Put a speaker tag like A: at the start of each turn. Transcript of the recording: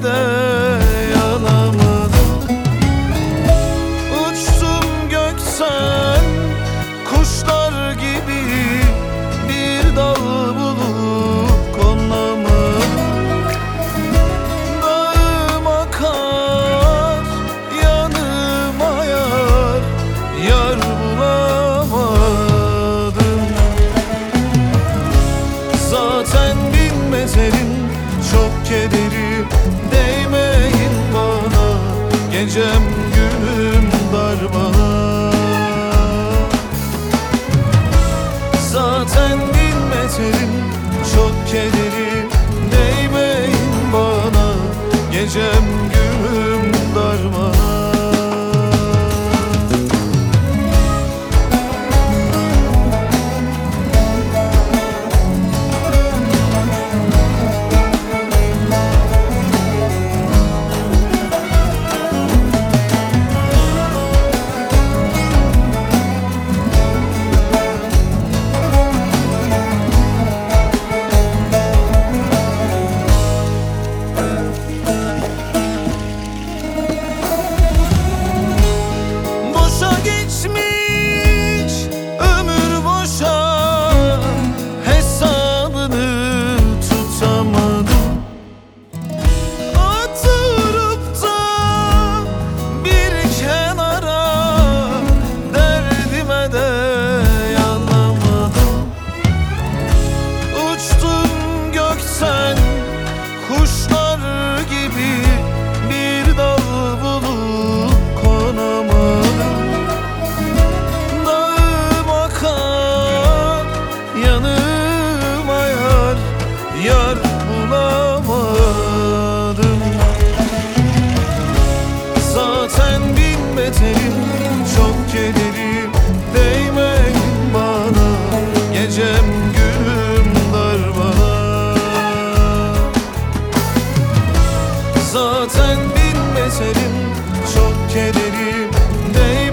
A: de yanamadım. Uçtum gökten kuşlar gibi, bir dal bulup konamadım. Dağım akar, yanıma yar, yar bulamadım. Zaten bilmezelim çok kederim, değmeyin bana, gecem günüm dar bana. Zaten bilmezelim çok kederim, değmeyin bana, gecem günüm dar bana. Geçmiş ömür boşa, hesabını tutamadım. Oturup da bir kenara, derdime de yanamadım. Uçtum gökten kuşlar gibi, bir dal bulup konamadım. Yanıma yar, yar bulamadım. Zaten bilmedim çok kederim, değmeyin bana, gecem günüm dar bana. Zaten bilmedim çok kederim, değmeyin